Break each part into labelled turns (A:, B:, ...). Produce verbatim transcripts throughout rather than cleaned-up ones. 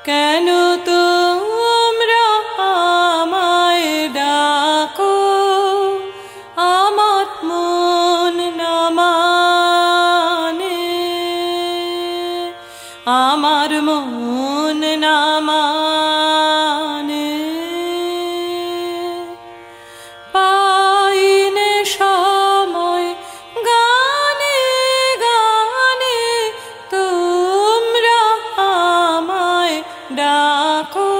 A: কেন তোমরা আমায় ডাকো, আমার মন না মানে, আমার মন না মানে। পাইনে সময় গানে গানে তোমরা আমায় ডাকো,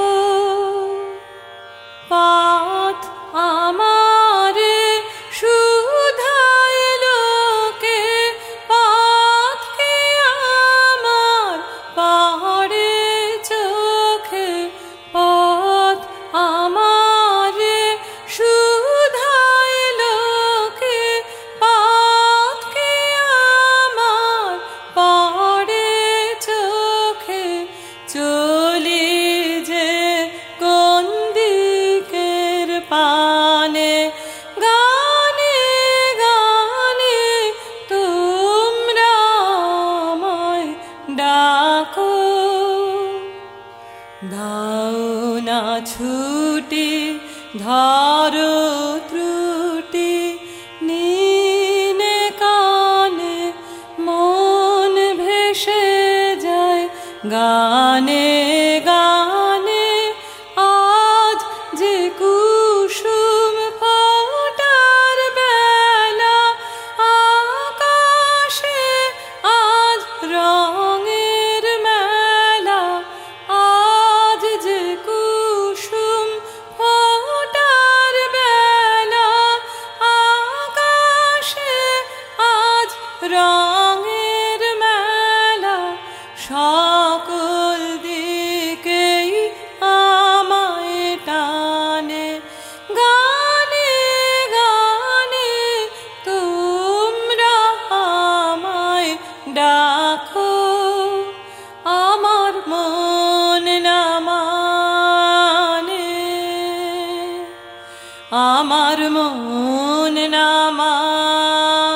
A: পথ আমারে শুধায় লোকে, পথকে আমার পড়ে চোখে, পথ আমারে শুধায় লোকে, পথকে আমার পড়ে চোখে। চলি যে কোন দিকের পানে, গানে গানে তোমরা আমায় ডাকো। দাও না ছুটি ধরো ত্রুটি, নিনে কানে মন ভেসে যায় গানে গানে। আজ যে কুসুম ফোটার বেলা, আকাশে আজ রঙের মেলা, আজ যে কুসুম ফোটার বেলা, আকাশে আজ রঙের মেলা। সকল দিকেই আমায় টানে, গানে গানে তোমরা আমায় ডাকো, আমার মন না মানে, আমার মন না মানে।